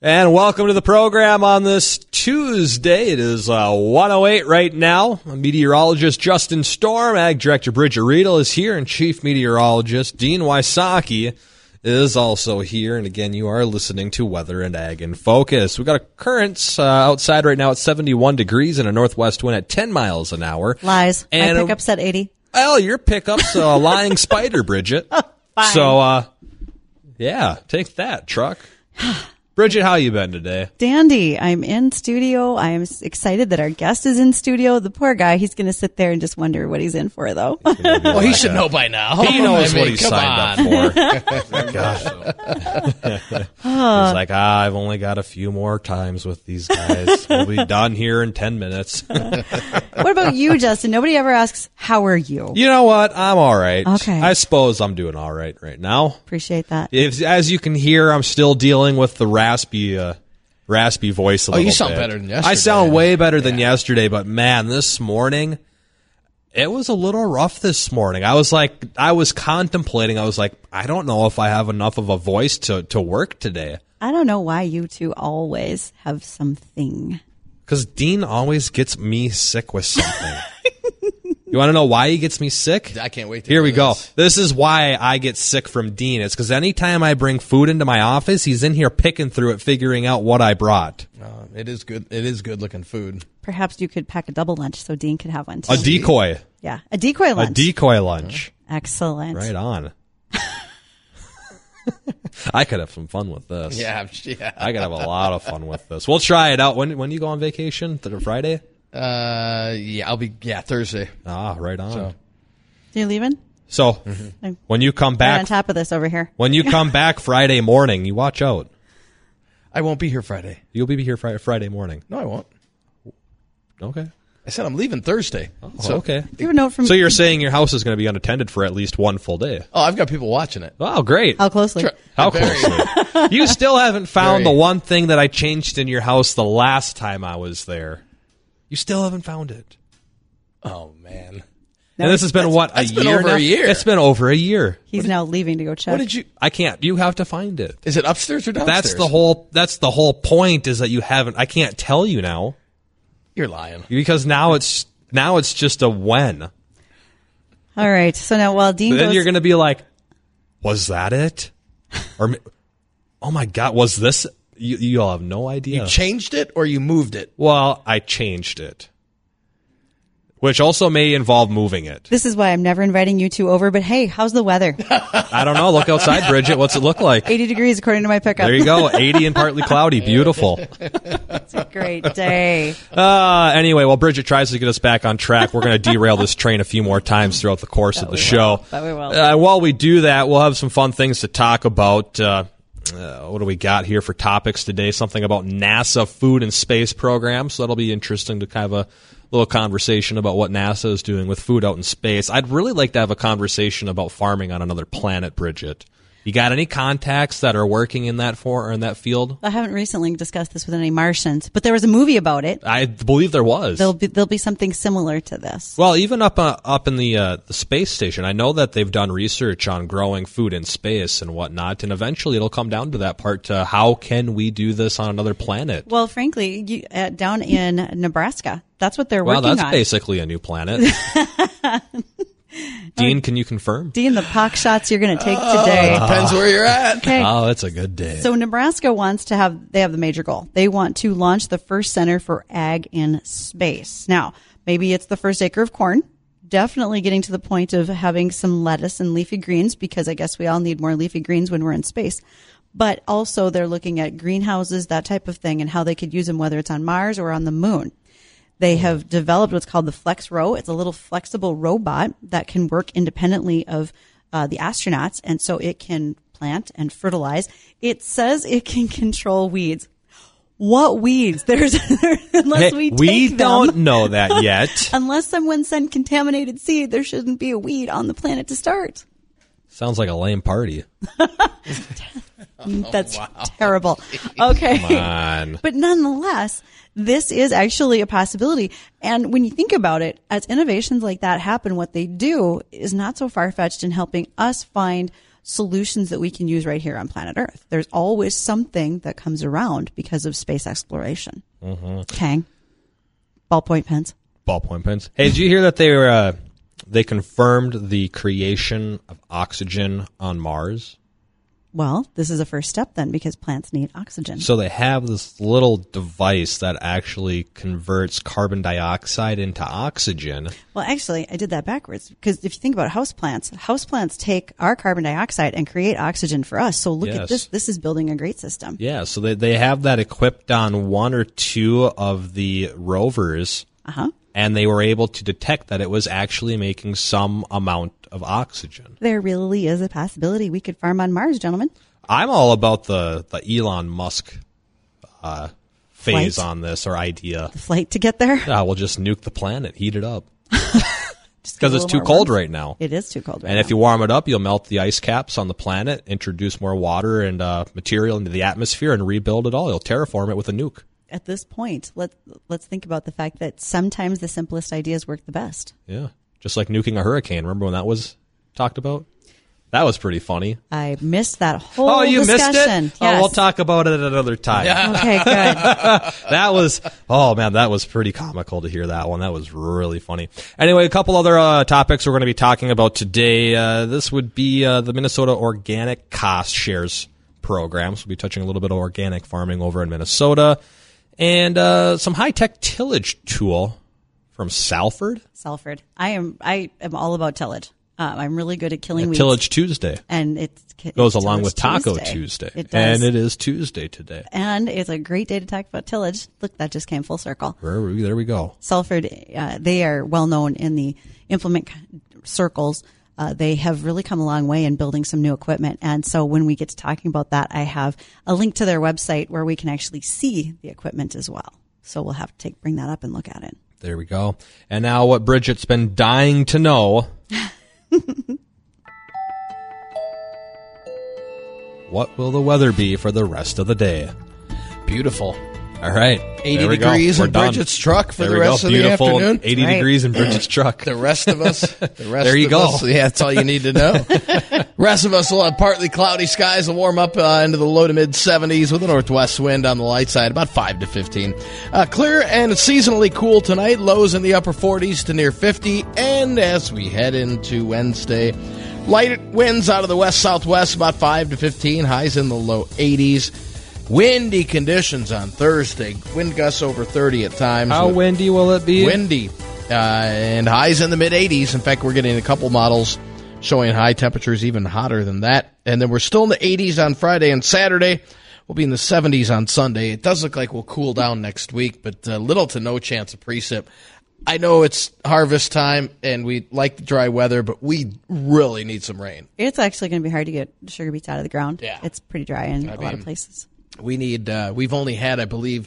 And welcome to the program on this Tuesday. It is 1:08 right now. Meteorologist Justin Storm, Ag Director Bridget Riedel is here, and Chief Meteorologist Dean Wysocki is also here. And again, you are listening to Weather and Ag in Focus. We've got a currents outside right now at 71 degrees and a northwest wind at 10 miles an hour. Lies. And my pickup's at 80. Well, your pickup's a lying spider, Bridget. Oh, fine. So, yeah, take that, truck. Bridget, how you been today? Dandy. I'm in studio. I am excited that our guest is in studio. The poor guy, he's going to sit there and just wonder what he's in for, though. Well, he should know by now. He knows what he signed up for. Gosh. He's like, I've only got a few more times with these guys. We'll be done here in 10 minutes. What about you, Justin? Nobody ever asks, how are you? You know what? I'm all right. Okay. I suppose I'm doing all right now. Appreciate that. As you can hear, I'm still dealing with the raspy voice a little bit. You sound better than yesterday. I sound way better than yesterday, but man, this morning, it was a little rough this morning. I was contemplating. I was like, I don't know if I have enough of a voice to work today. I don't know why you two always have something. Because Dean always gets me sick with something. You want to know why he gets me sick? I can't wait to Here we go. this. This is why I get sick from Dean. It's because anytime I bring food into my office, he's in here picking through it, figuring out what I brought. It is good. It is good looking food. Perhaps you could pack a double lunch so Dean could have one too. A decoy. Yeah, a decoy lunch. A decoy lunch. Excellent. Right on. I could have some fun with this. Yeah. I could have a lot of fun with this. We'll try it out. When you go on vacation? Friday? I'll be Thursday. Ah, right on. So. You leaving? So, when you come Right back, on top of this over here. when you come back Friday morning, you watch out. I won't be here Friday. You'll be here Friday morning. No, I won't. Okay. I said I'm leaving Thursday. So, okay. Do you have a note from? So you're saying your house is going to be unattended for at least one full day? Oh, I've got people watching it. Oh, great. How closely? How Very- closely? You still haven't found Very. the one thing that I changed in your house the last time I was there. You still haven't found it. Oh man. And this has been, that's a been year over now? a year. It's been over a year. He's now leaving to go check. What did you? I can't. You have to find it. Is it upstairs or downstairs? That's the whole point is that you haven't. I can't tell you now You're lying. because now it's just a when. All right. So now while Dean Then goes, you're going to be like, was that it? Or, oh my God, was this? You'll have no idea. You changed it or you moved it? Well, I changed it, which also may involve moving it. this is why I'm never inviting you two over. But hey, how's the weather? I don't know. Look outside, Bridget. What's it look like? 80 degrees according to my pickup. There you go. 80 and partly cloudy. Beautiful. It's a great day. Anyway, while Bridget tries to get us back on track, we're going to derail this train a few more times throughout the course of the show. That we will. While we do that, we'll have some fun things to talk about. What do we got here for topics today? Something about NASA food and space program. So that'll be interesting to kind of a little conversation about what NASA is doing with food out in space. I'd really like to have a conversation about farming on another planet, Bridget. You got any contacts that are working in that field? I haven't recently discussed this with any Martians, but there was a movie about it. I believe there was. There'll be something similar to this. Well, even up in the space station, I know that they've done research on growing food in space and whatnot, and eventually it'll come down to that part: to how can we do this on another planet? Well, frankly, down in Nebraska, that's what they're working Well, on. that's basically a new planet. Dean, can you confirm? Dean, the pock shots you're going to take today. Depends where you're at. Okay. Oh, it's a good day. So Nebraska they have the major goal. They want to launch the first center for ag in space. Now, maybe it's the first acre of corn. Definitely getting to the point of having some lettuce and leafy greens, because I guess we all need more leafy greens when we're in space. But also they're looking at greenhouses, that type of thing, and how they could use them, whether it's on Mars or on the moon. They have developed what's called the Flex Row. It's a little flexible robot that can work independently of the astronauts, and so it can plant and fertilize. It says it can control weeds. What weeds? Unless we take don't them, know that yet. unless someone sent contaminated seed, there shouldn't be a weed on the planet to start. Sounds like a lame party. That's terrible. Okay. Come on. But nonetheless, this is actually a possibility. And when you think about it, as innovations like that happen, what they do is not so far-fetched in helping us find solutions that we can use right here on planet Earth. There's always something that comes around because of space exploration. Okay. Ballpoint pens. Ballpoint pens. Hey, did you hear that they confirmed the creation of oxygen on Mars? Well, this is a first step then, because plants need oxygen. So they have this little device that actually converts carbon dioxide into oxygen. Well, actually, I did that backwards, because if you think about houseplants take our carbon dioxide and create oxygen for us. So look at this. This is building a great system. Yeah, so they have that equipped on one or two of the rovers. And they were able to detect that it was actually making some amount of oxygen. There really is a possibility we could farm on Mars, gentlemen. I'm all about the Elon Musk phase Flight? on this, or idea. The flight to get there? We'll just nuke the planet, heat it up. Because it's too cold right now. It is too cold right now. And if you warm it up, you'll melt the ice caps on the planet, introduce more water and material into the atmosphere, and rebuild it all. You'll terraform it with a nuke. At this point, let's think about the fact that sometimes the simplest ideas work the best. Yeah. Just like nuking a hurricane. Remember when that was talked about? That was pretty funny. I missed that whole discussion. Missed it? Yes. We'll talk about it at another time. Yeah. Okay, good. That was pretty comical to hear that one. That was really funny. Anyway, a couple other topics we're going to be talking about today. This would be the Minnesota Organic Cost Shares program. So we'll be touching a little bit of organic farming over in Minnesota. And some high-tech tillage tool from Salford. Salford. I am all about tillage. I'm really good at killing weeds. Tillage Tuesday. And it goes along with Taco Tuesday. It does. And it is Tuesday today. And it's a great day to talk about tillage. Look, that just came full circle. There we go. Salford, they are well known in the implement circles. They have really come a long way in building some new equipment. And so when we get to talking about that, I have a link to their website where we can actually see the equipment as well. So we'll have to bring that up and look at it. There we go. And now what Bridget's been dying to know. What will the weather be for the rest of the day? Beautiful. All right. 80 degrees in Bridget's truck for the rest of the afternoon. 80 degrees in Bridget's truck. The rest of us. There you go. Yeah, that's all you need to know. Rest of us will have partly cloudy skies. Will warm up into the low to mid 70s with a northwest wind on the light side, about 5 to 15. Clear and seasonally cool tonight. Lows in the upper 40s to near 50. And as we head into Wednesday, light winds out of the west-southwest, about 5 to 15. Highs in the low 80s. Windy conditions on Thursday. Wind gusts over 30 at times. How windy will it be? Windy. And highs in the mid-80s. In fact, we're getting a couple models showing high temperatures even hotter than that. And then we're still in the 80s on Friday and Saturday. We'll be in the 70s on Sunday. It does look like we'll cool down next week, but little to no chance of precip. I know it's harvest time, and we like the dry weather, but we really need some rain. It's actually going to be hard to get sugar beets out of the ground. Yeah. It's pretty dry in a lot of places. We need. We've only had, I believe,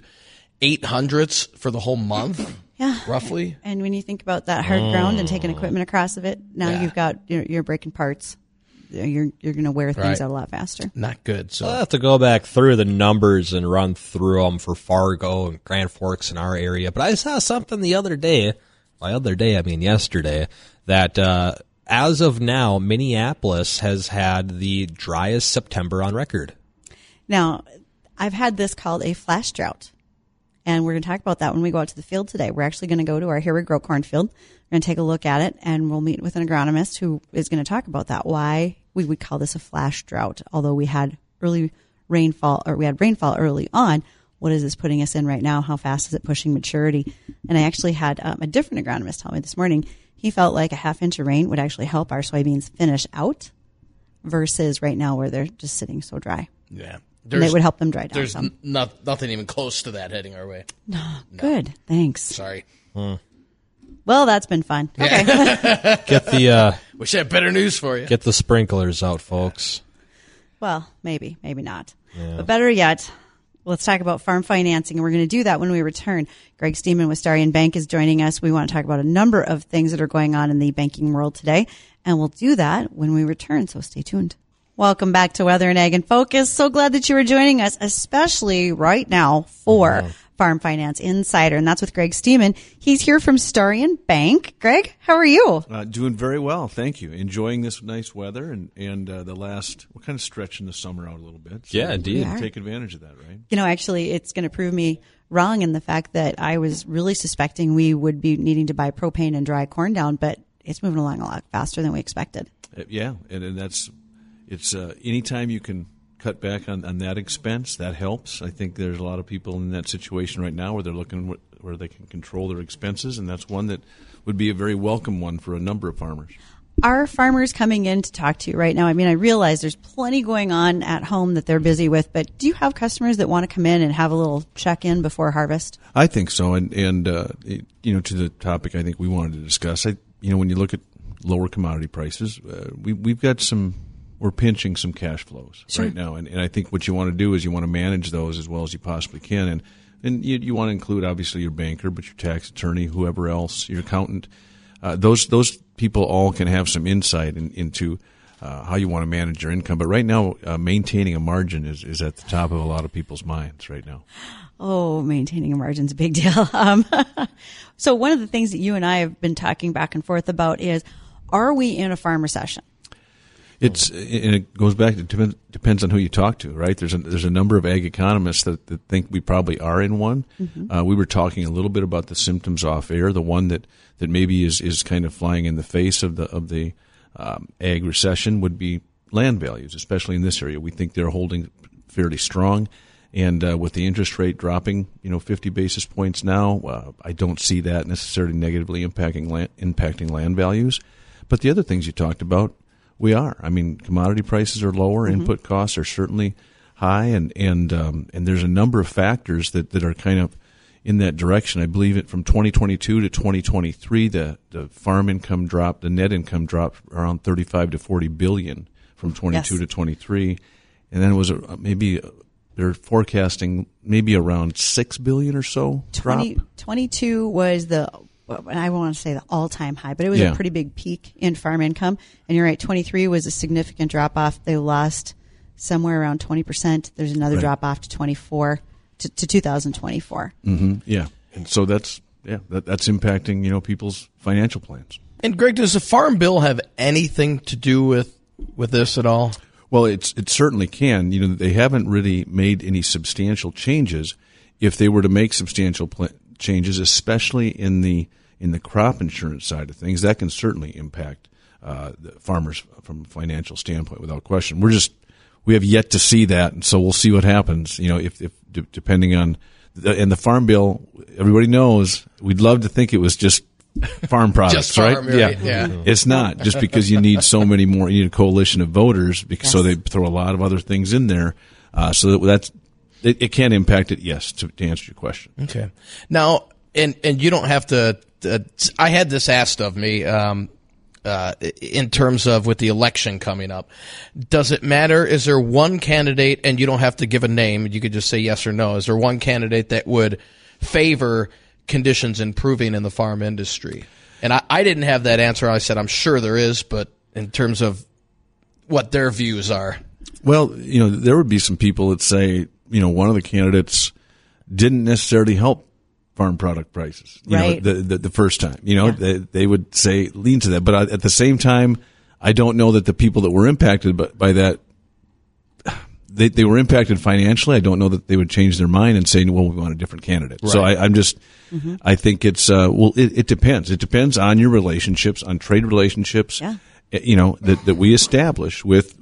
800s for the whole month. Yeah, roughly. And when you think about that hard ground and taking equipment across of it, now you've got you're breaking parts. You're going to wear things out a lot faster. Not good. So I'll have to go back through the numbers and run through them for Fargo and Grand Forks in our area. But I saw something the other day. By other day, I mean yesterday. That as of now, Minneapolis has had the driest September on record. Now, I've had this called a flash drought, and we're going to talk about that when we go out to the field today. We're actually going to go to our Here We Grow cornfield. We're going to take a look at it, and we'll meet with an agronomist who is going to talk about that, why we would call this a flash drought. Although we had rainfall early on, what is this putting us in right now? How fast is it pushing maturity? And I actually had a different agronomist tell me this morning, he felt like a half inch of rain would actually help our soybeans finish out versus right now where they're just sitting so dry. Yeah. And it would help them dry down. There's some. nothing even close to that heading our way. No. Good. Thanks. Sorry. Well, that's been fun. Okay. Get the Wish I had better news for you. get the sprinklers out, folks. Well, maybe not. Yeah. But better yet, let's talk about farm financing, and we're going to do that when we return. Greg Steeman with Starion Bank is joining us. We want to talk about a number of things that are going on in the banking world today, and we'll do that when we return, so stay tuned. Welcome back to Weather and Ag in Focus. So glad that you are joining us, especially right now for Farm Finance Insider, and that's with Greg Steeman. He's here from Starion Bank. Greg, how are you? Doing very well, thank you. Enjoying this nice weather and the last, we're kind of stretching the summer out a little bit. So yeah, indeed. Take advantage of that, right? Actually, it's going to prove me wrong in the fact that I was really suspecting we would be needing to buy propane and dry corn down, but it's moving along a lot faster than we expected. Yeah, and it's anytime you can cut back on that expense, that helps. I think there's a lot of people in that situation right now where they're looking where they can control their expenses, and that's one that would be a very welcome one for a number of farmers. Are farmers coming in to talk to you right now? I mean, I realize there's plenty going on at home that they're busy with, but do you have customers that want to come in and have a little check-in before harvest? I think so, and to the topic I think we wanted to discuss, when you look at lower commodity prices, we've got we're pinching some cash flows right now, and I think what you want to do is you want to manage those as well as you possibly can, and you want to include obviously your banker, but your tax attorney, whoever else, your accountant. Those people all can have some insight into how you want to manage your income. But right now, maintaining a margin is at the top of a lot of people's minds right now. Oh, maintaining a margin is a big deal. So one of the things that you and I have been talking back and forth about is, are we in a farm recession? And it goes back to depends on who you talk to, right? There's a number of ag economists that think we probably are in one. Mm-hmm. We were talking a little bit about the symptoms off air. The one that maybe is kind of flying in the face of the ag recession would be land values, especially in this area. We think they're holding fairly strong, and with the interest rate dropping, 50 basis points now, I don't see that necessarily negatively impacting land values. But the other things you talked about, we are. I mean, commodity prices are lower. Mm-hmm. Input costs are certainly high, and there's a number of factors that are kind of in that direction. I believe it from 2022 to 2023, the farm income dropped, the net income dropped around 35 to 40 billion from 22 to 23, and then it was they're forecasting maybe around 6 billion or so drop. 22 was I want to say the all-time high, but it was a pretty big peak in farm income. And you're right, 23 was a significant drop-off. They lost somewhere around 20%. There's another drop-off to 24 to 2024. Mm-hmm. Yeah, and so that's impacting people's financial plans. And Greg, does the Farm Bill have anything to do with this at all? Well, it certainly can. They haven't really made any substantial changes. If they were to make substantial changes, especially in the crop insurance side of things, that can certainly impact the farmers from a financial standpoint, without question. We have yet to see that, and so we'll see what happens. If depending on and the Farm Bill, everybody knows we'd love to think it was just farm products, just farm, right? Yeah. It's not, just because you need so many more. You need a coalition of voters, so they throw a lot of other things in there. So that's. It can impact it, yes, to answer your question. Okay. Now, and you don't have to I had this asked of me in terms of with the election coming up. Does it matter? Is there one candidate, and you don't have to give a name, you could just say yes or no, is there one candidate that would favor conditions improving in the farm industry? And I didn't have that answer. I said I'm sure there is, but in terms of what their views are. Well, there would be some people that say, one of the candidates didn't necessarily help farm product prices, the first time. They would say lean to that. But at the same time, I don't know that the people that were impacted by that, they were impacted financially. I don't know that they would change their mind and say, well, we want a different candidate. Right. So I'm just, I think it's, it depends. It depends on your relationships, on trade relationships. Yeah. That we establish with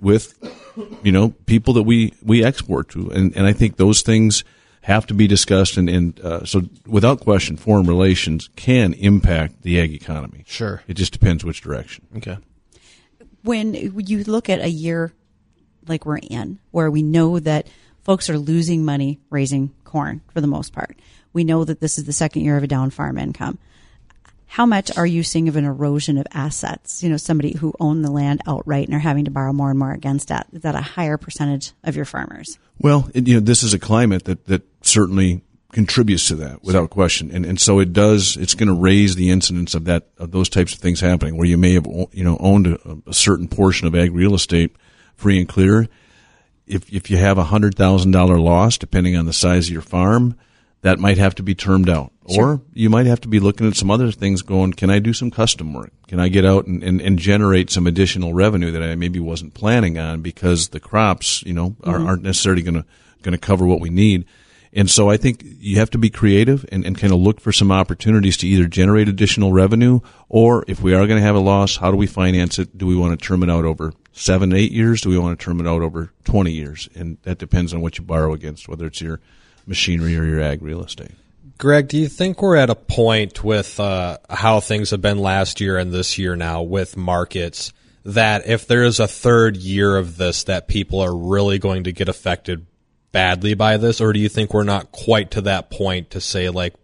people that we export to, and I think those things have to be discussed, and so without question, foreign relations can impact the ag economy. Sure, it just depends which direction. Okay. When you look at a year like we're in, where we know that folks are losing money raising corn for the most part, we know that this is the second year of a down farm income. How much are you seeing of an erosion of assets? Somebody who owned the land outright and are having to borrow more and more against that. Is that a higher percentage of your farmers? Well, this is a climate that certainly contributes to that without question. And so it's going to raise the incidence of those types of things happening, where you may have, owned a certain portion of ag real estate free and clear. If you have $100,000 loss, depending on the size of your farm, that might have to be termed out. Sure. Or you might have to be looking at some other things going, can I do some custom work? Can I get out and generate some additional revenue that I maybe wasn't planning on because the crops, aren't necessarily going to cover what we need. And so I think you have to be creative and kind of look for some opportunities to either generate additional revenue, or if we are going to have a loss, how do we finance it? Do we want to term it out over 7, 8 years? Do we want to term it out over 20 years? And that depends on what you borrow against, whether it's your machinery or your ag real estate. Greg, do you think we're at a point with how things have been last year and this year now with markets that if there is a third year of this, that people are really going to get affected badly by this? Or do you think we're not quite to that point to say, like,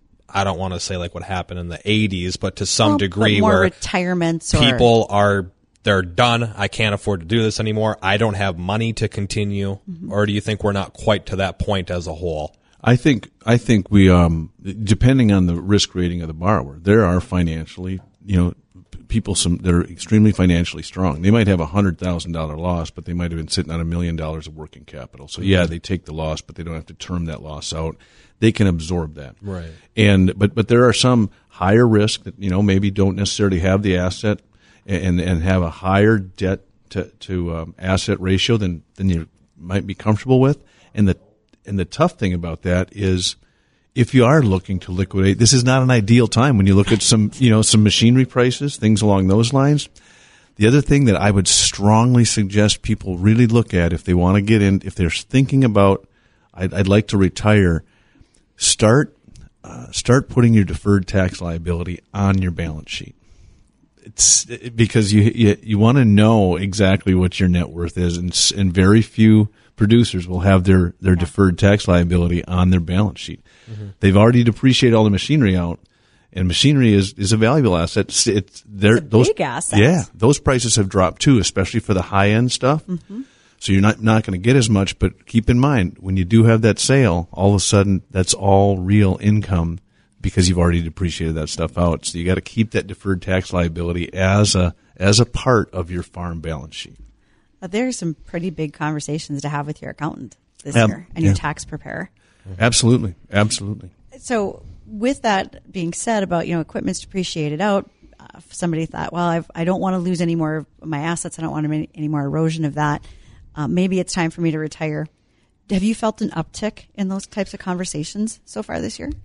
I don't want to say like what happened in the 80s, but to some degree more where retirements people they're done. I can't afford to do this anymore. I don't have money to continue. Mm-hmm. Or do you think we're not quite to that point as a whole? I think we, depending on the risk rating of the borrower, there are financially, people that are extremely financially strong. They might have $100,000 loss, but they might have been sitting on $1 million of working capital. So yeah, they take the loss, but they don't have to term that loss out. They can absorb that. Right. But there are some higher risk that, maybe don't necessarily have the asset and have a higher debt to asset ratio than you might be comfortable with. And the tough thing about that is, if you are looking to liquidate, this is not an ideal time when you look at some machinery prices, things along those lines. The other thing that I would strongly suggest people really look at if they want to get in, if they're thinking about, I'd like to retire, start putting your deferred tax liability on your balance sheet. It's because you want to know exactly what your net worth is, and very few producers will have their deferred tax liability on their balance sheet. Mm-hmm. They've already depreciated all the machinery out, and machinery is a valuable asset. It's a big asset. Yeah, those prices have dropped too, especially for the high end stuff. Mm-hmm. So you're not going to get as much, but keep in mind when you do have that sale, all of a sudden that's all real income because you've already depreciated that stuff out. So you got to keep that deferred tax liability as a part of your farm balance sheet. There's some pretty big conversations to have with your accountant this year and your tax preparer. Absolutely. So with that being said about, equipment's depreciated out, if somebody thought, well, I don't want to lose any more of my assets. I don't want any more erosion of that. Maybe it's time for me to retire. Have you felt an uptick in those types of conversations so far this year?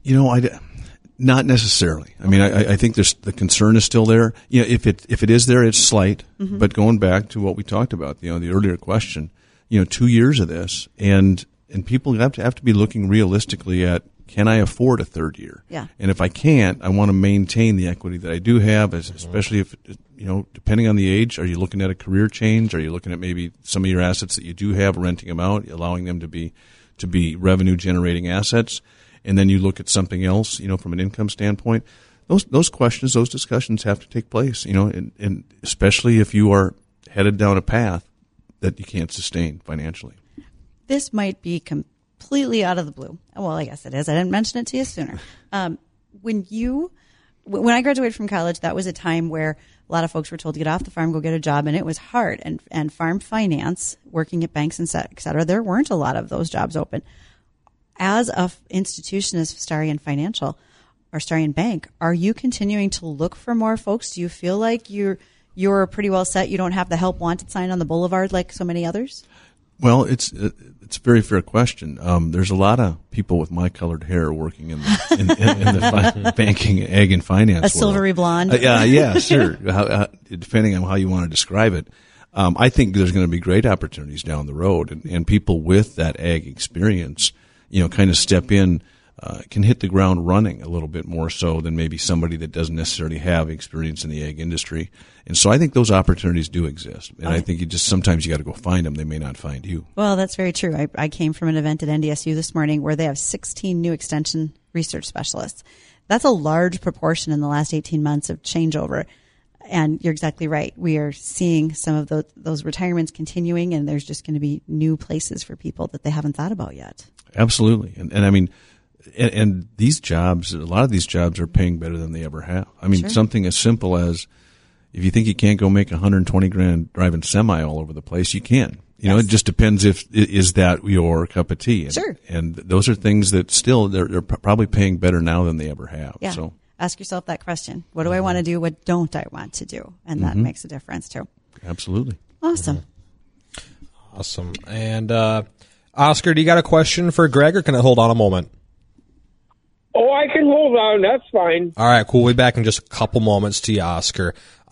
Not necessarily. I mean, I think the concern is still there. If it is there, it's slight. Mm-hmm. But going back to what we talked about, the earlier question, 2 years of this, and people have to be looking realistically at, can I afford a third year? Yeah. And if I can't, I want to maintain the equity that I do have, especially if, depending on the age, are you looking at a career change? Are you looking at maybe some of your assets that you do have, renting them out, allowing them to be revenue generating assets? And then you look at something else, from an income standpoint. Those questions, those discussions have to take place, and especially if you are headed down a path that you can't sustain financially. This might be completely out of the blue. Well, I guess it is. I didn't mention it to you sooner. When I graduated from college, that was a time where a lot of folks were told to get off the farm, go get a job, and it was hard. And farm finance, working at banks and et cetera, there weren't a lot of those jobs open. As an institution as Starion Financial or Starion Bank, are you continuing to look for more folks? Do you feel like you're pretty well set? You don't have the help wanted sign on the boulevard like so many others? Well, it's a very fair question. There's a lot of people with my colored hair working in the banking, ag, and finance world. A silvery blonde. Yeah, sure. Depending on how you want to describe it. I think there's going to be great opportunities down the road, and people with that ag experience, kind of step in, can hit the ground running a little bit more so than maybe somebody that doesn't necessarily have experience in the ag industry. And so I think those opportunities do exist. And I think sometimes you got to go find them. They may not find you. Well, that's very true. I came from an event at NDSU this morning where they have 16 new extension research specialists. That's a large proportion in the last 18 months of changeover. And you're exactly right. We are seeing some of those retirements continuing, and there's just going to be new places for people that they haven't thought about yet. Absolutely. And I mean, and these jobs, a lot of these jobs are paying better than they ever have. I mean, Something as simple as, if you think you can't go make $120,000 driving semi all over the place, you can. You know, it just depends is that your cup of tea. And, Sure. And those are things that still they're probably paying better now than they ever have. Yeah. So Ask yourself that question. What do I want to do? What don't I want to do? And that makes a difference too. absolutely. Awesome. Awesome. And Oscar, do you got a question for Greg, or can I hold on a moment? Oh, I can hold on. That's fine. All right, cool. We'll be back in just a couple moments to you, Oscar.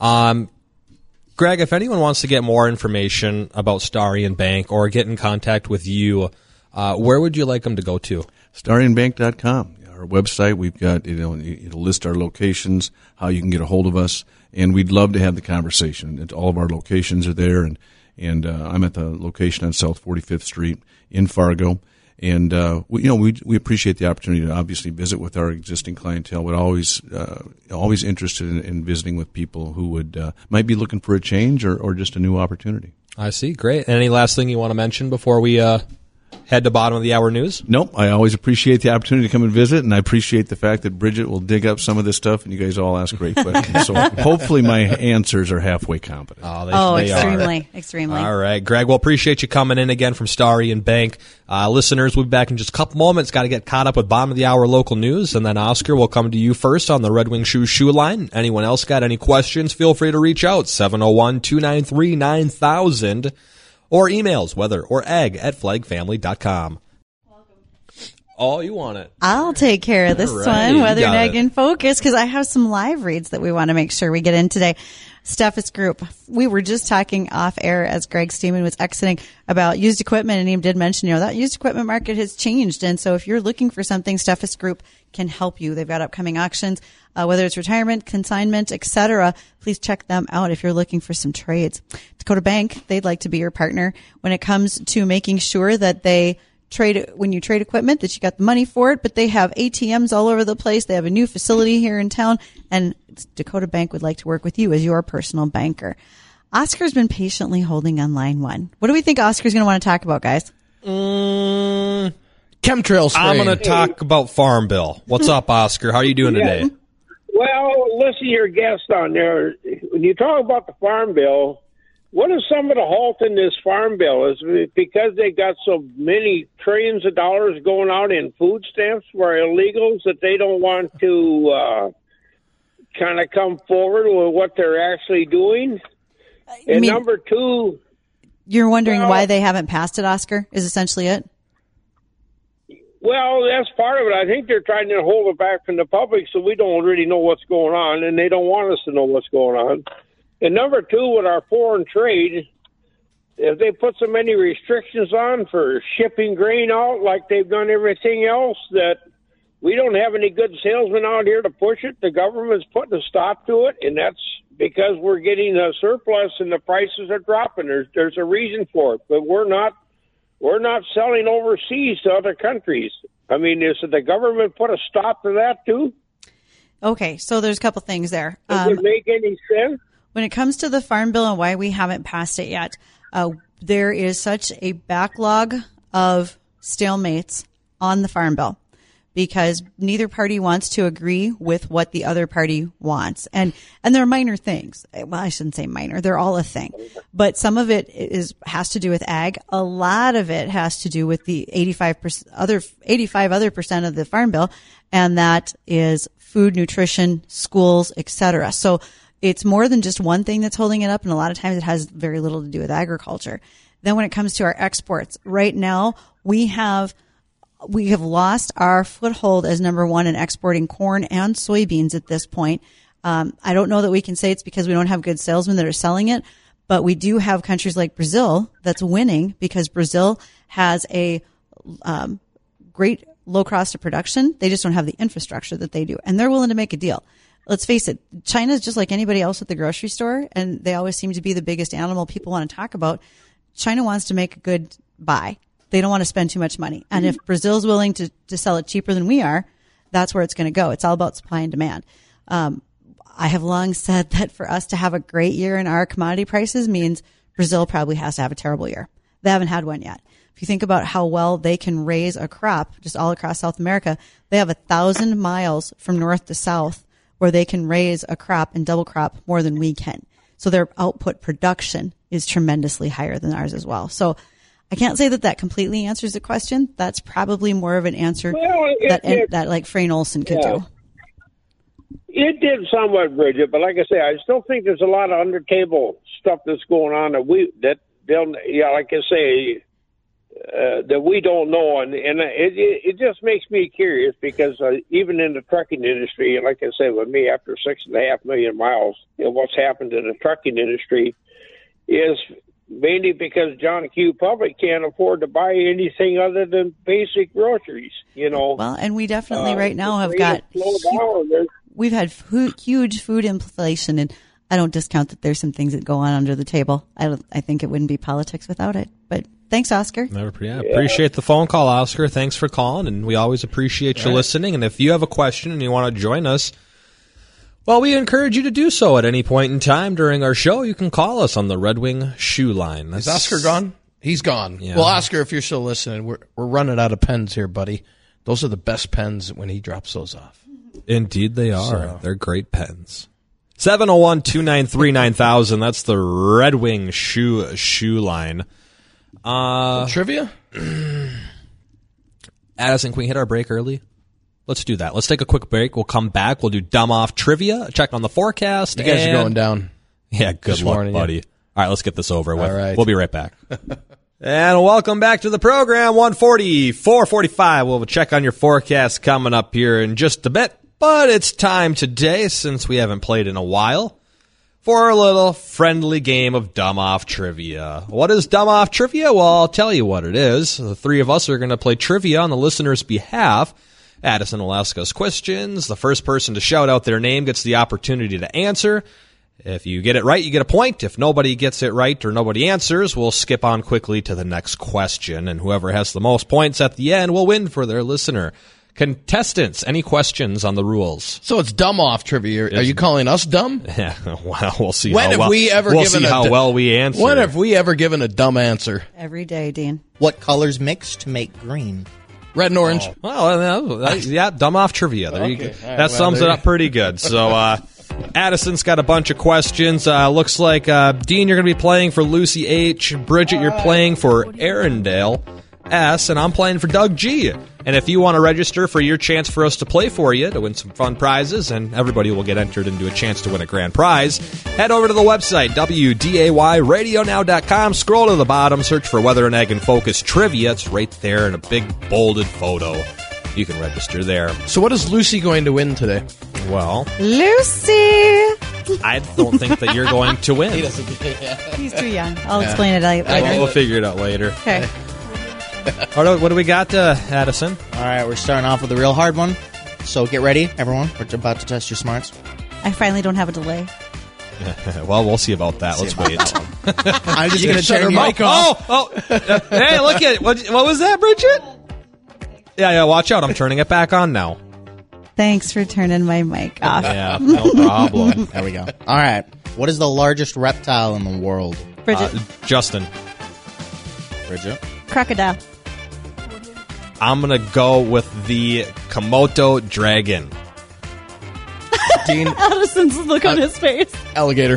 Greg, if anyone wants to get more information about Starion Bank or get in contact with you, where would you like them to go to? StarionBank.com, our website. We've got, it'll list our locations, how you can get a hold of us, and we'd love to have the conversation. All of our locations are there, and I'm at the location on South 45th Street in Fargo. And we appreciate the opportunity to obviously visit with our existing clientele. We're always interested in visiting with people who would might be looking for a change or just a new opportunity. I see. Great. Any last thing you want to mention before we head to bottom of the hour news? Nope. I always appreciate the opportunity to come and visit, and I appreciate the fact that Bridget will dig up some of this stuff, and you guys all ask great questions. So hopefully my answers are halfway competent. They Extremely, are. extremely. All right, Greg, we'll appreciate you coming in again from Starion Bank. Listeners, we'll be back in just a couple moments. Got to get caught up with bottom of the hour local news, and then Oscar will come to you first on the Red Wing Shoe line. Anyone else got any questions, feel free to reach out, 701-293-9000, or emails, weather or ag@flagfamily.com. Oh, you want it. I'll take care of this All right, one, you Weather got Neg it. in Focus, because I have some live reads that we want to make sure we get in today. Steffes Group. We were just talking off air as Greg Steeman was exiting about used equipment, and he did mention, that used equipment market has changed. And so if you're looking for something, Steffes Group can help you. They've got upcoming auctions, whether it's retirement, consignment, etc. Please check them out if you're looking for some trades. Dakota Bank, they'd like to be your partner when it comes to making sure that they when you trade equipment, that you got the money for it, but they have ATMs all over the place. They have a new facility here in town, and Dakota Bank would like to work with you as your personal banker. Oscar's been patiently holding on line one. What do we think Oscar's going to want to talk about, guys? Chemtrail spray. I'm going to talk about Farm Bill. What's up, Oscar? How are you doing today? Well, listen to your guest on there. When you talk about the Farm Bill, what is some of the halt in this Farm Bill? Is it because they got so many trillions of dollars going out in food stamps for illegals that they don't want to kind of come forward with what they're actually doing? And number two... You're wondering why they haven't passed it, Oscar, is essentially it? Well, that's part of it. I think they're trying to hold it back from the public so we don't really know what's going on, and they don't want us to know what's going on. And number two, with our foreign trade, if they put so many restrictions on for shipping grain out like they've done everything else, that we don't have any good salesmen out here to push it. The government's putting a stop to it, and that's because we're getting a surplus and the prices are dropping. There's a reason for it, but we're not selling overseas to other countries. I mean, is the government put a stop to that too? Okay, so there's a couple things there. Does it make any sense? When it comes to the Farm Bill and why we haven't passed it yet, there is such a backlog of stalemates on the Farm Bill because neither party wants to agree with what the other party wants. And they're minor things. Well, I shouldn't say minor. They're all a thing. But some of it has to do with ag. A lot of it has to do with the 85% of the Farm Bill, and that is food, nutrition, schools, etc. So it's more than just one thing that's holding it up, and a lot of times it has very little to do with agriculture. Then when it comes to our exports, right now we have lost our foothold as number one in exporting corn and soybeans at this point. I don't know that we can say it's because we don't have good salesmen that are selling it, but we do have countries like Brazil that's winning because Brazil has a great low cost of production. They just don't have the infrastructure that they do, and they're willing to make a deal. Let's face it, China is just like anybody else at the grocery store, and they always seem to be the biggest animal people want to talk about. China wants to make a good buy. They don't want to spend too much money. And if Brazil's willing to sell it cheaper than we are, that's where it's going to go. It's all about supply and demand. I have long said that for us to have a great year in our commodity prices means Brazil probably has to have a terrible year. They haven't had one yet. If you think about how well they can raise a crop just all across South America, they have 1,000 miles from north to south where they can raise a crop and double crop more than we can. So their output production is tremendously higher than ours as well. So I can't say that completely answers the question. That's probably more of an answer that like Frayne Olson could do. It did somewhat, Bridget, but like I say, I still think there's a lot of under table stuff that's going on that we don't know, and it just makes me curious because even in the trucking industry, like I say, with me after 6.5 million miles, what's happened in the trucking industry is mainly because John Q. Public can't afford to buy anything other than basic groceries. Well, and we definitely right now have got. We've had huge food inflation, and I don't discount that there's some things that go on under the table. I think it wouldn't be politics without it. But thanks, Oscar. Appreciate the phone call, Oscar. Thanks for calling, and we always appreciate you listening. And if you have a question and you want to join us, well, we encourage you to do so at any point in time during our show. You can call us on the Red Wing Shoe Line. Is Oscar gone? He's gone. Yeah. Well, Oscar, if you're still listening, we're running out of pens here, buddy. Those are the best pens when he drops those off. Indeed they are. So. They're great pens. 701-293-9000. That's the Red Wing shoe line. Trivia? Addison, can we hit our break early? Let's do that. Let's take a quick break. We'll come back. We'll do dumb off trivia, check on the forecast. You guys are going down. Yeah, good luck, buddy. All right, let's get this over with. All right. We'll be right back. And welcome back to the program. 1:40, 4:45. We'll check on your forecast coming up here in just a bit. But it's time today, since we haven't played in a while, for a little friendly game of Dumb Off Trivia. What is Dumb Off Trivia? Well, I'll tell you what it is. The three of us are going to play trivia on the listener's behalf. Addison will ask us questions. The first person to shout out their name gets the opportunity to answer. If you get it right, you get a point. If nobody gets it right or nobody answers, we'll skip on quickly to the next question. And whoever has the most points at the end will win for their listener. Contestants, any questions on the rules? So it's dumb off trivia. Are you calling us dumb? Yeah, well, we'll see. When have we ever given how well we answer? When have we ever given a dumb answer? Every day, Dean. What colors mix to make green? Red and orange. Oh. Well, yeah, dumb off trivia. There you go. Right, that sums it up pretty good. So, Addison's got a bunch of questions. Looks like, Dean, you're going to be playing for Lucy H. Bridget, you're playing for Arendelle S. And I'm playing for Doug G. And if you want to register for your chance for us to play for you to win some fun prizes, and everybody will get entered into a chance to win a grand prize, head over to the website, WDAYRadioNow.com. Scroll to the bottom, search for Weather and Ag and Focus Trivia. It's right there in a big bolded photo. You can register there. So what is Lucy going to win today? Well, Lucy! I don't think that you're going to win. He's too young. I'll explain it later. We'll figure it out later. Okay. What do we got, Addison? All right, we're starting off with a real hard one. So get ready, everyone. We're about to test your smarts. I finally don't have a delay. Well, we'll see about that. Let's wait. I'm just going to turn your mic off. Hey, look at it. What was that, Bridget? Yeah, watch out. I'm turning it back on now. Thanks for turning my mic off. Yeah, no problem. There we go. All right. What is the largest reptile in the world? Bridget. Justin. Bridget. Crocodile. I'm going to go with the Komodo dragon. Dean. Addison's look on his face. Alligator.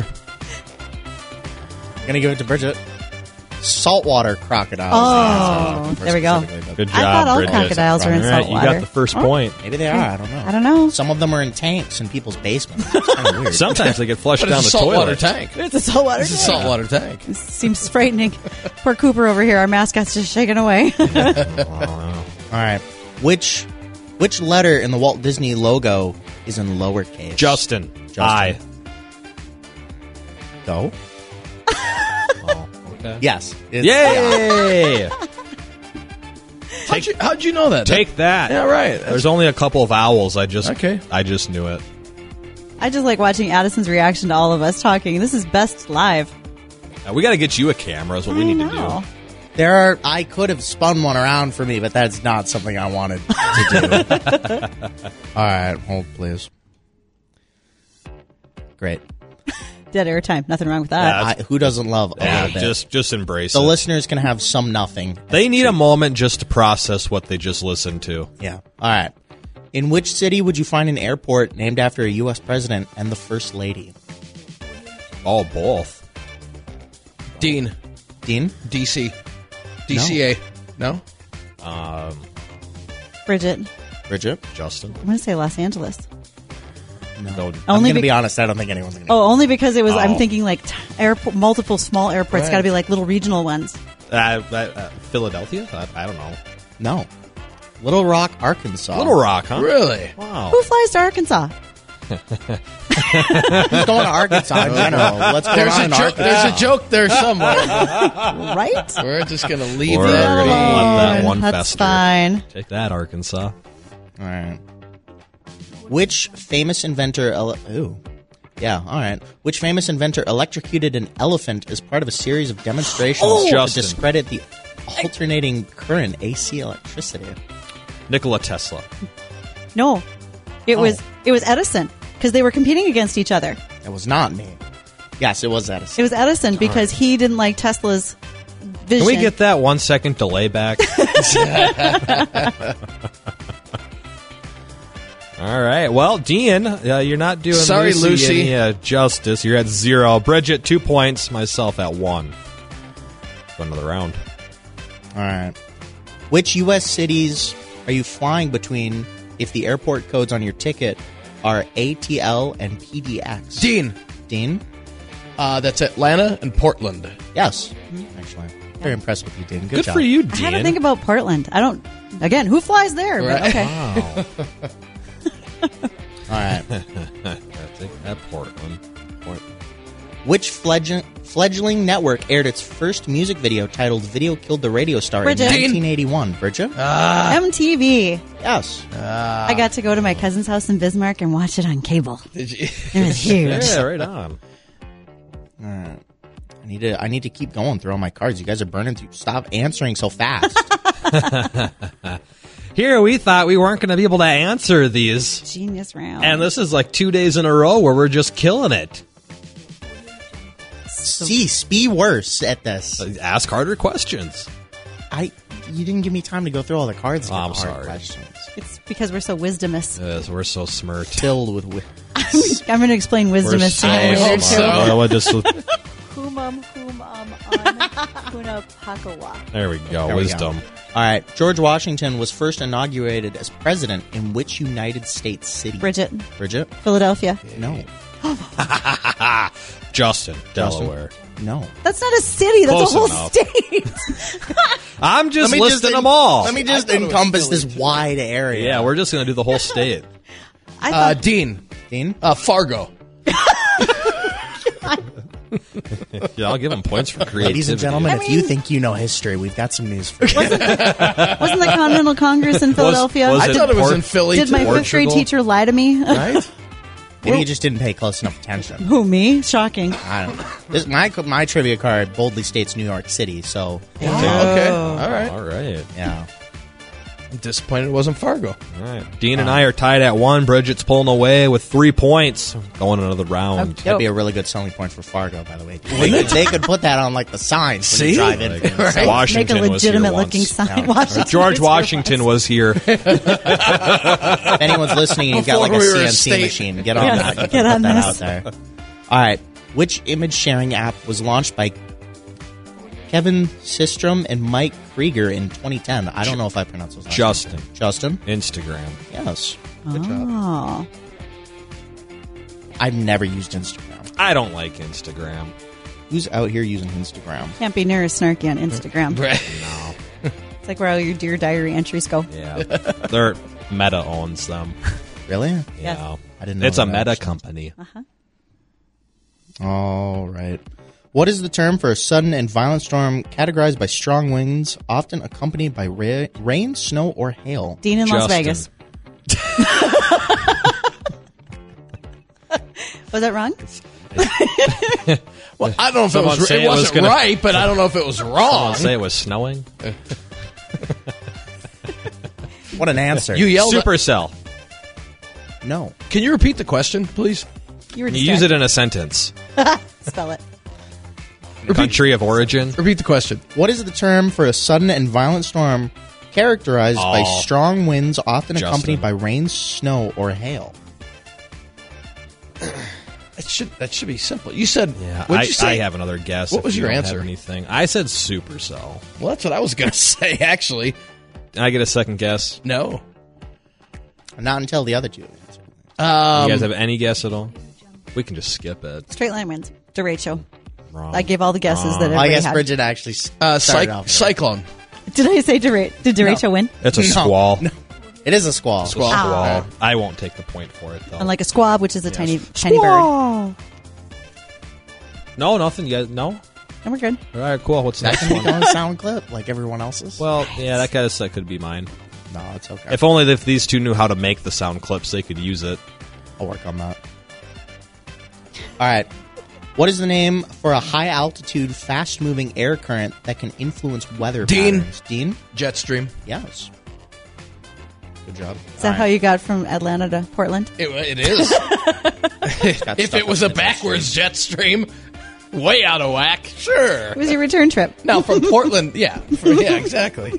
I'm going to give it to Bridget. Saltwater crocodile. Oh, there we go. Good job, I thought all Bridget. crocodiles are in All right, saltwater. you got the first point. Maybe they are. I don't know. I don't know. Some of them are in tanks in people's basements. It's kind of weird. Sometimes they get flushed But down it's the a saltwater toilet. tank. It's a saltwater It's a saltwater tank. Seems frightening. Poor Cooper over here. Our mascot's just shaking away. All right. Which letter in the Walt Disney logo is in lowercase? Justin. I. Go. Okay. Yes. Yay! How'd you know that? Take that. Yeah, right. There's only a couple of vowels. I just knew it. I just like watching Addison's reaction to all of us talking. This is best live. We got to get you a camera is what we need to do. I could have spun one around for me, but that's not something I wanted to do. All right, hold please. Great. Dead air time. Nothing wrong with that. Who doesn't love a little bit? Just embrace The it. listeners can have some nothing. They need a moment just to process what they just listened to. Yeah. All right. In which city would you find an airport named after a U.S. president and the First Lady? Oh, both. Dean. Dean? DC. DCA. No? Bridget. Bridget? Justin. I'm going to say Los Angeles. No. No. I'm Only going to be- be honest. I don't think anyone's going to. Oh, only because it was. I'm Oh. thinking like multiple small airports. Right. Got to be like little regional ones. Philadelphia? I don't know. No. Little Rock, Arkansas. Little Rock, huh? Really? Wow. Who flies to Arkansas? Who's going to Arkansas in general? What's going on in Arkansas? There's a joke there somewhere. Right? We're just going to leave We're that. gonna let that one That's fester. fine. Take that, Arkansas. All right. Which famous inventor... Which famous inventor electrocuted an elephant as part of a series of demonstrations to Justin. discredit the alternating current AC electricity? Nikola Tesla. No, it was Edison because they were competing against each other. It was not me. Yes, it was Edison. It was Edison because he didn't like Tesla's vision. Can we get that 1 second delay back? All right. Well, Dean, you're not doing Sorry, Lucy. any justice. You're at 0. Bridget, 2 points. Myself at 1. Go another round. All right. Which U.S. cities are you flying between if the airport codes on your ticket are ATL and PDX? Dean. Dean? That's Atlanta and Portland. Yes. Actually. Very impressed with you, Dean. Good job. for you, I Dean. had to think about Portland. I don't. Again, who flies there? But Right. okay. Wow. All right. Take that, Portland. Which fledgling network aired its first music video titled Video Killed the Radio Star Bridget. in 1981? Bridget? MTV. Yes. I got to go to my cousin's house in Bismarck and watch it on cable. Did you? It was huge. Yeah, right on. All right. I need to keep going through all my cards. You guys are burning through. Stop answering so fast. Here, we thought we weren't going to be able to answer these. Genius round. And this is like 2 days in a row where we're just killing it. Cease. Be worse at this. Ask harder questions. You didn't give me time to go through all the cards. to Oh, get I'm the hard sorry. Questions. It's because we're so wisdomous. Yes, we're so smart. Filled with I'm going to explain We're wisdomous so to you. hope so. Well, we'll just- Kuna Pakawa. there we go. There we Wisdom. All right. George Washington was first inaugurated as president in which United States city? Bridget. Bridget? Philadelphia. No. Justin, Delaware. No. That's not a city. That's Close a whole enough. state. I'm just Let me listing just them all. Let me just I thought it was encompass Philly, this too. wide area. Yeah, we're just going to do the whole state. I thought Dean. Dean? Fargo. Yeah, I'll give them points for creativity. Ladies and gentlemen, I if mean- you think you know history, we've got some news for you. wasn't the Continental Congress in Philadelphia? was I it thought it was Port- in Philly. Did my too. fifth grade Portugal? teacher lie to me? Right? Maybe you just didn't pay close enough attention. Who, me? Shocking. I don't know. My trivia card boldly states New York City, so Okay. All right. All right. yeah. I'm disappointed it wasn't Fargo. All right. Dean and I are tied at 1. Bridget's pulling away with 3 points. Going another round. Okay. That'd be a really good selling point for Fargo, by the way. They could put that on like the signs when you See? drive in. Like, Make Washington a was here legitimate once. looking sign. Yeah. Washington George was here Washington was here. If anyone's listening and you've got like a Before we were a CNC state. machine, get on Yes, that. get on Put that this. out there. All right. Which image sharing app was launched by Kevin Systrom and Mike Krieger in 2010? I don't know if I pronounced those. last Justin. names. Justin? Instagram. Yes. Oh. I've never used Instagram. I don't like Instagram. Who's out here using Instagram? Can't be near as snarky on Instagram. Right. It's like where all your Dear Diary entries go. Yeah. They're Meta owns them. Really? Yeah. I didn't know It's a that, Meta actually. company. All right. What is the term for a sudden and violent storm categorized by strong winds, often accompanied by rain, snow, or hail? Dean in Las Justin. Vegas. Was that wrong? Well, I don't know if Someone say it it was wasn't gonna- right, but I don't know if it was I'll wrong. say it was snowing. What an answer. You yelled. Supercell. No. Can you repeat the question, please? You were You use it in a sentence. Spell it. Country of origin. Repeat the question. What is the term for a sudden and violent storm characterized by Oh. strong winds, often Justin. accompanied by rain, snow, or hail? That should be simple. You said, Yeah, what'd you say? I have another guess. What if was you your don't have answer? Anything? I said Supercell. Well, that's what I was going to say, actually. Can I get a second guess? No. Not until the other two answer. You guys have any guess at all? We can just skip it. Straight line wins. Derecho. Wrong. I gave all the guesses that I everybody guess had. Bridget actually started off with it. Cyclone. Did I say Did Derecho win? It's a squall. It is a squall. Squall. Squall. I won't take the point for it though. Unlike a squab, which is a tiny bird. No, nothing. You guys, no. And we're good. All right, cool. What's That next can be one? on a sound clip like everyone else's. Well, yeah, that could be mine. No, it's okay. If only if these two knew how to make the sound clips, they could use it. I'll work on that. All right. What is the name for a high-altitude, fast-moving air current that can influence weather Dean. patterns? Dean? Jetstream. Yes. Good job. Is that how you got from Atlanta to Portland? It is. If it was a backwards jet stream, way out of whack, sure. It was your return trip. Now from Portland, yeah, exactly.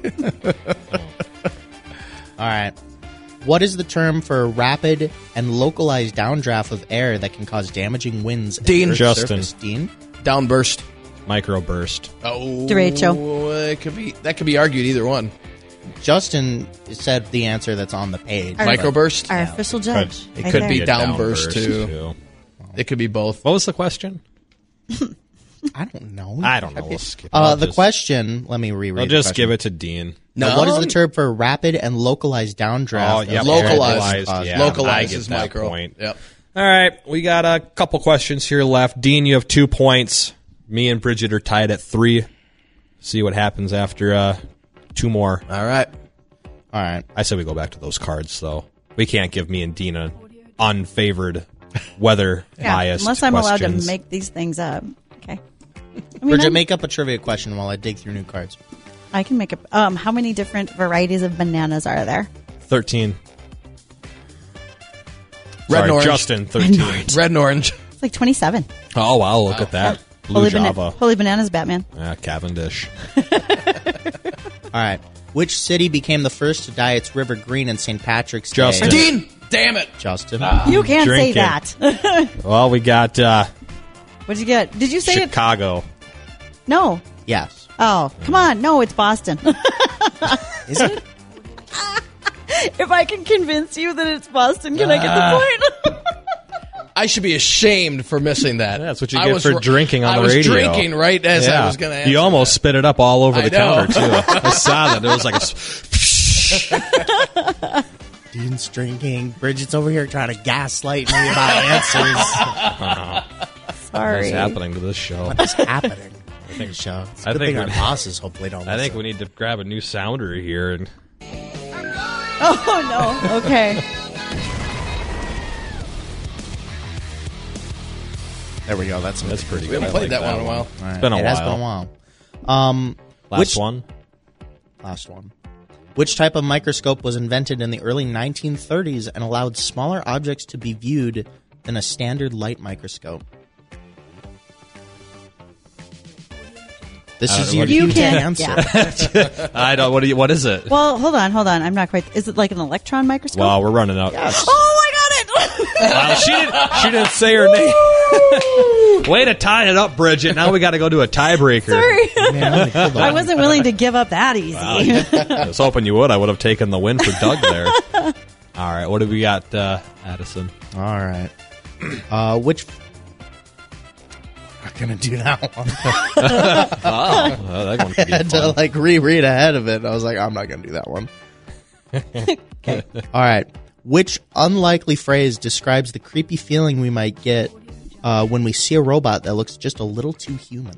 All right. What is the term for a rapid and localized downdraft of air that can cause damaging winds? at the Dean. Earth's Justin. surface? Dean? Downburst. Microburst. Oh, Derecho. That could be argued either one. Justin said the answer that's on the page. Microburst. Our official judge. It right could there. be A downburst, too. It could be both. What was the question? I don't know. I don't know. We'll skip it. The question, let me reread I'll the just question. give it to Dean. No, What is the term for rapid and localized downdraft? Oh, of yeah, air localized. that can cause Yeah, Localized I get is that micro. point. Yep. All right, we got a couple questions here left. Dean, you have 2 points. Me and Bridget are tied at 3. See what happens after 2 more. All right. All right. I said we go back to those cards, though. We can't give me and Dean an unfavored weather Yeah, biased unless I'm allowed to questions. make these things up. Okay. I mean, Bridget, I'm- make up a trivia question while I dig through new cards. I can make up. How many different varieties of bananas are there? 13. Red Sorry, and orange. Justin, 13. Red and orange. It's like 27. Oh, wow, look at that. Blue Java. Holy bananas, Batman. Cavendish. All right. Which city became the first to dye its river green in St. Patrick's Justin. Day? Dean. Damn it. Justin. You can't say Drinking. that. Well, we got What'd you get? Did you say it? Chicago. No. Yes. Oh, come on. No, it's Boston. Is it? If I can convince you that it's Boston, can I get the point? I should be ashamed for missing that. Yeah, that's what you I get was for r- drinking on I the was radio. drinking right as I was going to answer. You almost spit it up all over I the know. counter, too. I saw that. It was like a... Dean's drinking. Bridget's over here trying to gaslight me about answers. Sorry. What's happening to this show? What's happening? I think show. It's a I good think thing our we- bosses hopefully don't. I think listen. we need to grab a new sounder here. And Oh, no. Okay. There we go. That's pretty We good. haven't I played like that one in a while. All right. It's been a It has while. been a while. Last which- one. Last one. Which type of microscope was invented in the early 1930s and allowed smaller objects to be viewed than a standard light microscope? This is your You cue to can. answer. Yeah. I don't. What is it? Well, hold on. I'm not quite. Is it like an electron microscope? Well, we're running out. Oh, I got it. Wow, she didn't say her name. Way to tie it up, Bridget. Now we got to go to a tiebreaker. Sorry. Man, let me pull the- I wasn't willing to give up that easy. I was hoping you would. I would have taken the win for Doug there. All right, what do we got, Addison? All right. Which? I'm not gonna do that one. That one could I be had to fun. like reread ahead of it. I was like, I'm not gonna do that one. Okay. All right. Which unlikely phrase describes the creepy feeling we might get when we see a robot that looks just a little too human?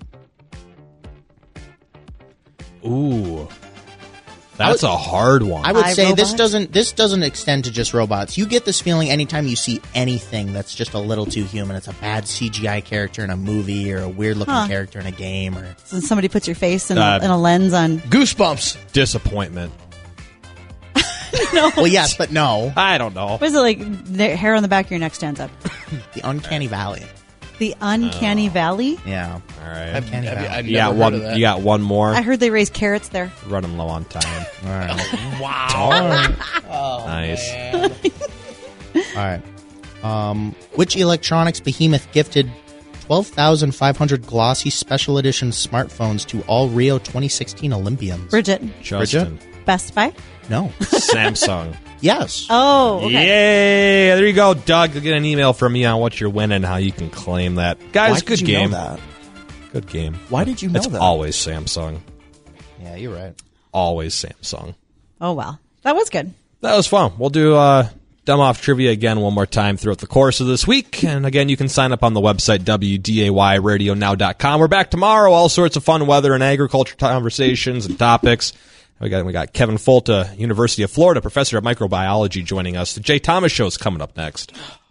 Ooh, that's a hard one. I would say this iRobot? doesn't extend to just robots. You get this feeling anytime you see anything that's just a little too human. It's a bad CGI character in a movie or a weird looking character in a game or So somebody puts your face in Uh, a lens on. Goosebumps. Disappointment. well, yes, but no. I don't know. What is it like? The hair on the back of your neck stands up. The Uncanny Valley. The Uncanny Valley. Yeah. All right. Uncanny Valley. I've You got never heard one. of that. You got one more. I heard they raise carrots there. Running low on time. All right. Wow. Nice. All right. Which electronics behemoth gifted 12,500 glossy special edition smartphones to all Rio 2016 Olympians? Bridget. Justin. Best Buy. No. Samsung. Yes. Oh, okay. Yay! There you go, Doug. You'll get an email from me on what you're winning, how you can claim that. Guys, Why good did you game. know that? Good game. Why did you know It's that? always Samsung. Yeah, you're right. Always Samsung. Oh, well. That was good. That was fun. We'll do Dumb Off Trivia again one more time throughout the course of this week. And again, you can sign up on the website, WDAYradionow.com. We're back tomorrow. All sorts of fun weather and agriculture conversations and topics. We got Kevin Folta, University of Florida, professor of microbiology, joining us. The Jay Thomas Show is coming up next.